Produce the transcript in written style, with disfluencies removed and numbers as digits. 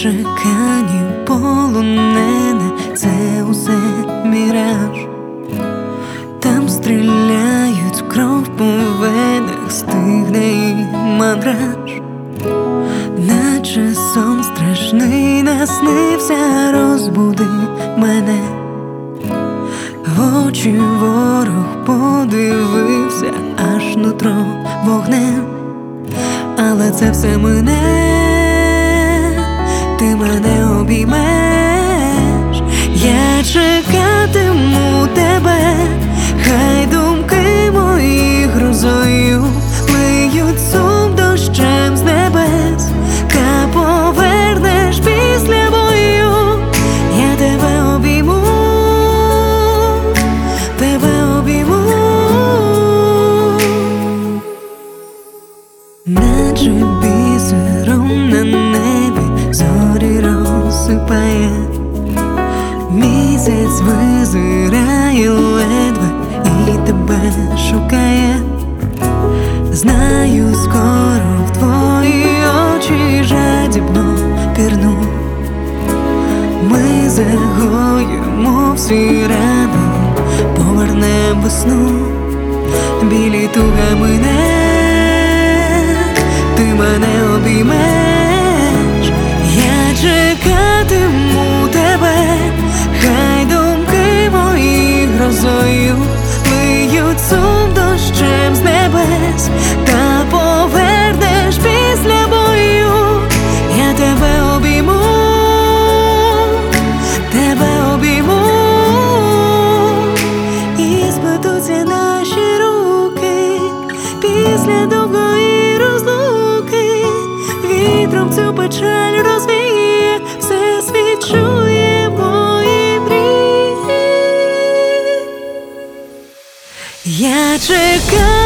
Нечекані полонене, це усе міраж. Там стріляють, кров по венах, стигне і мандраж. Наче сон страшний наснився, розбуди мене. В очі ворог подивився, аж нутро вогнем. Але це все мине, ти мене обіймеш. Я чекатиму тебе, хай думки мої грозою лиють сум дощем з небес. Та повернеш після бою, я тебе обійму, тебе обійму. Наче бісером на небі зорі розсипає, місяць визирає ледве і тебе шукає. Знаю, скоро в твої очі жадібно пірну. Ми загоїмо всі рани, повернемо весну. Білі туга мине, ти мене обіймеш. Я чекатиму тебе, хай думки мої грозою лиють сум дощем з небес. Та повернеш після бою, я тебе обійму, тебе обійму. І сплетуться наші руки після довгої розлуки. Вітром цю печаль розвіє, все світ чує мої мрії. Я чекаю.